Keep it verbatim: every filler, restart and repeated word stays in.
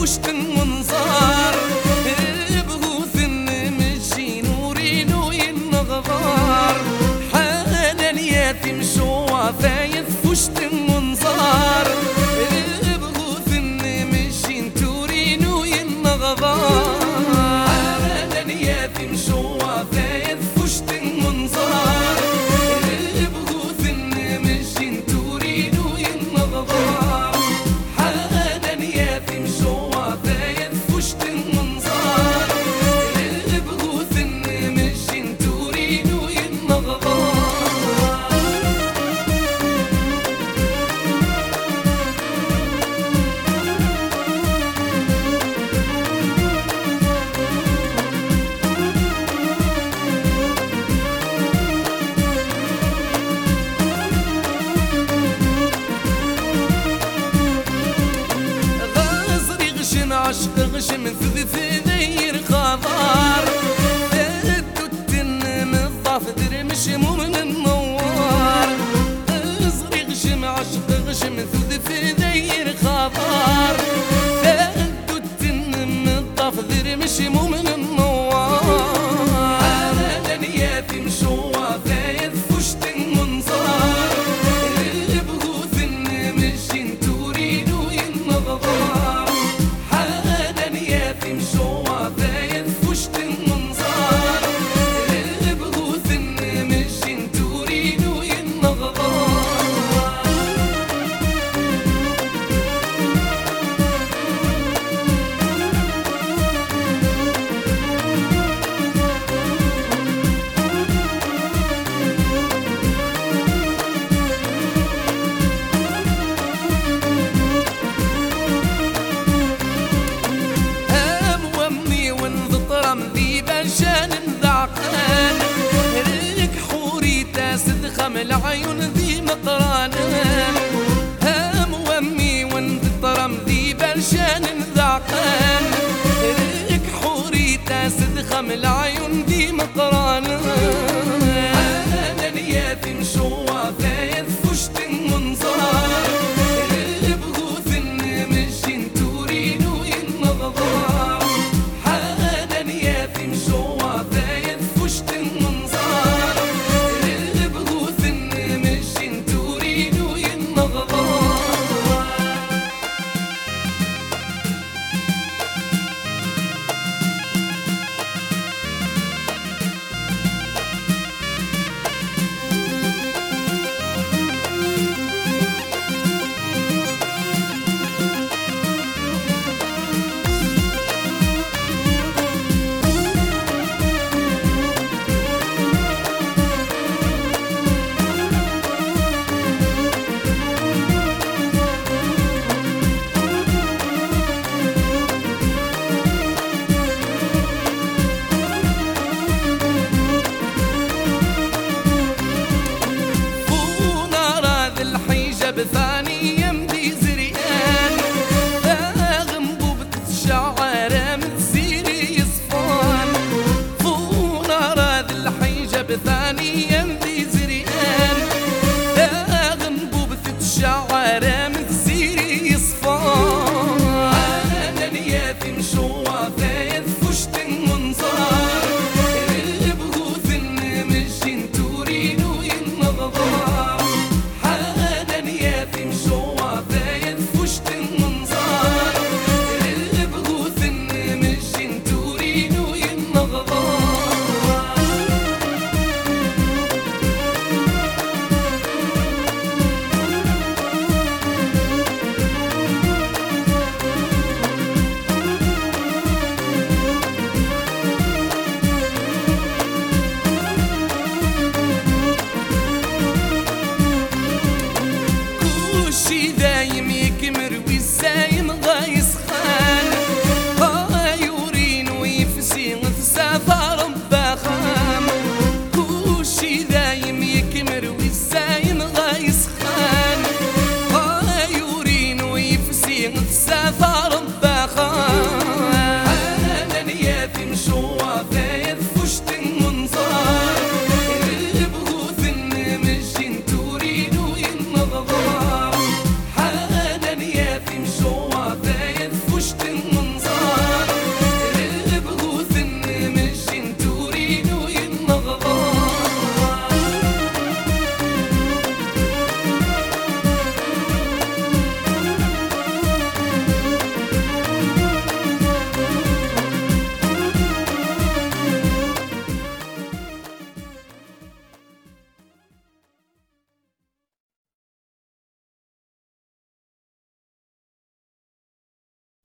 فشت المنظار بغوث مشي نوري نوي النغبار حالا اليتيم شوى فايد فشت المنظار بغوث مشي نتوري نوي النغبار حالا اليتيم شوى فايد فشت المنظار بغوث مشي نتوري نوي النغبار حالا اليتيم شوى فايد فشت المنظار بغوث مشي نتوري نوي النغبار عشق غشم ثبث ذير خضار تتن مضاف درمش مؤمن النوار غزري غشم عشق غشم ثبث ذير خضار تتن مضاف درمش مؤمن النوار على اليتيم شوى فايد فشت المنظار بغوث مشي نتوري نوي النظار اليتيم شوى فايد فشت المنظار بغوث مشي نتوري نوي النغبار شان ذعقان ريك حوري تاسد خمل عيون ذي مطران هام وامي وانذطرم ذي برشان ذعقان ريك حوري تاسد خمل عيون ذي مطران على اليتيم شوى فايد فشت المنظار بغوث مشي نتوري نوي النظار اليتيم شوى فايد فشت المنظار بغوث مشي نتوري نوي النغبار ثاني يمدي زريان غنبوب تتشعر من سيري يصفان فونا راد الحيجة بثاني يمدي زريان غنبوب تتشعر من سيري يصفان على اليتيم شوى فايد فشت المنظار بغوث مشي نتوري نوي النظار اليتيم شوى فايد فشت المنظار بغوث مشي نتوري نوي النغبار she